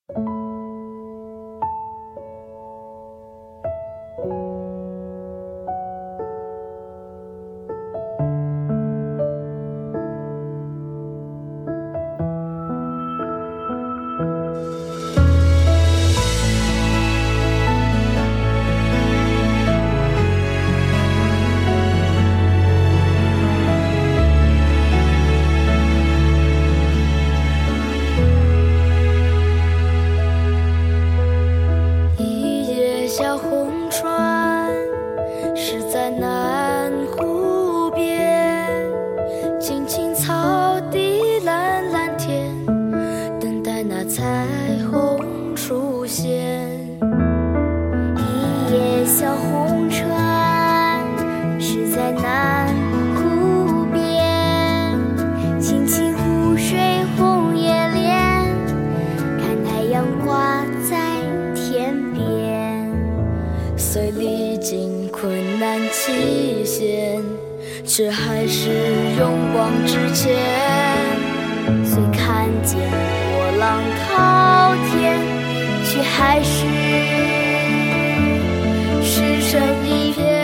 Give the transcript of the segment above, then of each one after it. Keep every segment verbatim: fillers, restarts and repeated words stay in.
小红船驶在南湖边，青青草地蓝蓝天，等待那彩虹出现。 一叶小红船驶在南湖边，轻轻湖水红叶莲，看太阳挂在天边。 虽历经困难期限，却还是勇往直前。 虽看见波浪滔天，却还是石沉一片。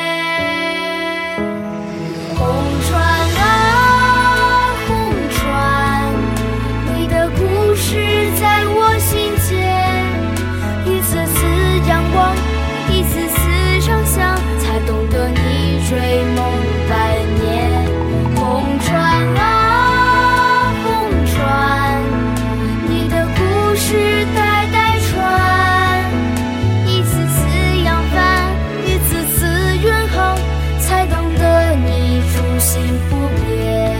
红船啊红船，你的故事在我心间，一次次仰望，一次次想象，才懂得你追梦百年。红船啊红船，你的故事代代传，一次次扬帆，一次次远航，才懂得你初心不变。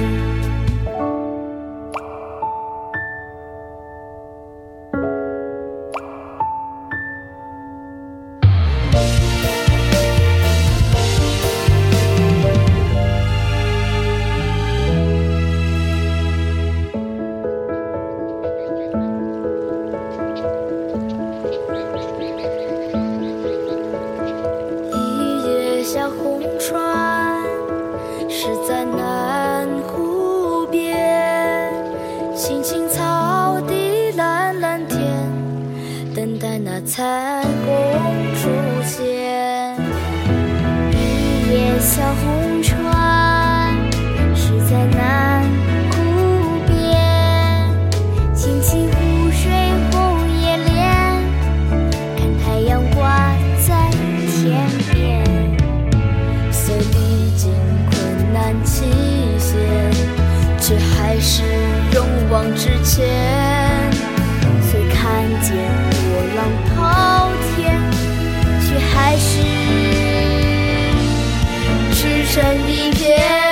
小红船驶在南湖边，青青草地蓝蓝天，等待那彩虹出现。 一叶小红船驶在南湖边，轻轻湖水红叶莲，看太阳挂在天边。 虽历经困难期限，却还是勇往直前。 虽看见波浪滔天，却还是石沉一片。